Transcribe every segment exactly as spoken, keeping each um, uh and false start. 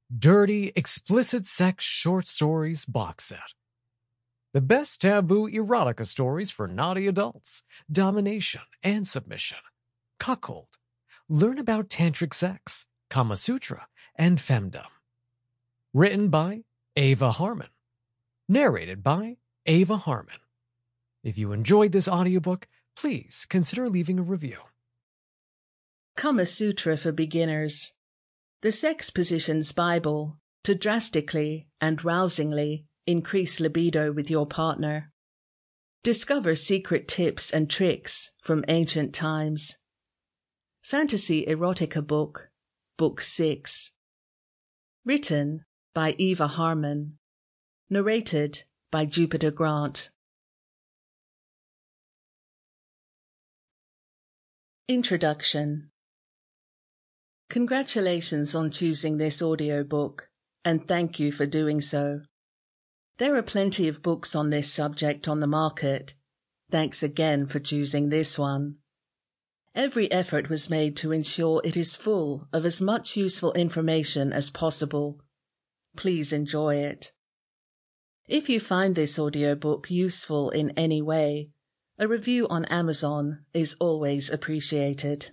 Dirty, Explicit Sex Short Stories Box Set. The best taboo erotica stories for naughty adults, domination and submission, cuckold. Learn about tantric sex, Kama Sutra, and femdom. Written by Ava Harmon. Narrated by Ava Harmon. If you enjoyed this audiobook, please consider leaving a review. Kama Sutra for Beginners. The Sex Positions Bible to drastically and rousingly increase libido with your partner. Discover secret tips and tricks from ancient times. Fantasy Erotica Book, Book six. Written by Eva Harmon. Narrated by Jupiter Grant. Introduction. Congratulations on choosing this audiobook, and thank you for doing so. There are plenty of books on this subject on the market. Thanks again for choosing this one. Every effort was made to ensure it is full of as much useful information as possible. Please enjoy it. If you find this audiobook useful in any way, a review on Amazon is always appreciated.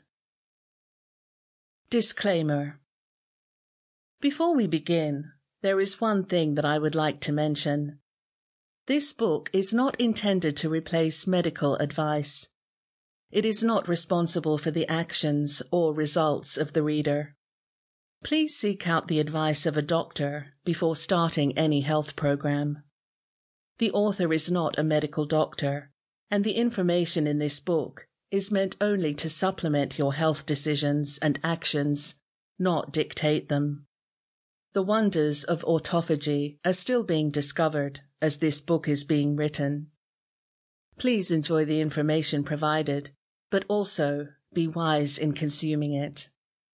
Disclaimer. Before we begin, there is one thing that I would like to mention. This book is not intended to replace medical advice. It is not responsible for the actions or results of the reader. Please seek out the advice of a doctor before starting any health program. The author is not a medical doctor, and the information in this book is meant only to supplement your health decisions and actions, not dictate them. The wonders of autophagy are still being discovered as this book is being written. Please enjoy the information provided, but also be wise in consuming it.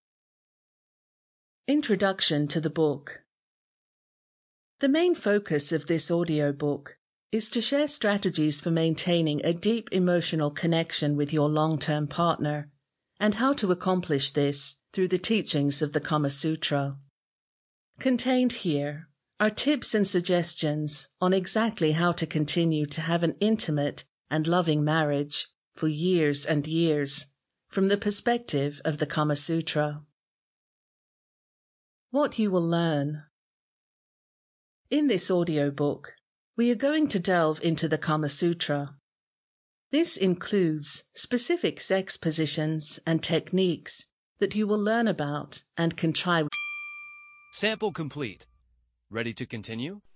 Introduction to the book. The main focus of this audiobook is to share strategies for maintaining a deep emotional connection with your long-term partner and how to accomplish this through the teachings of the Kama Sutra. Contained here are tips and suggestions on exactly how to continue to have an intimate and loving marriage for years and years from the perspective of the Kama Sutra. What you will learn. In this audiobook, we are going to delve into the Kama Sutra. This includes specific sex positions and techniques that you will learn about and can try. Sample complete. Ready to continue?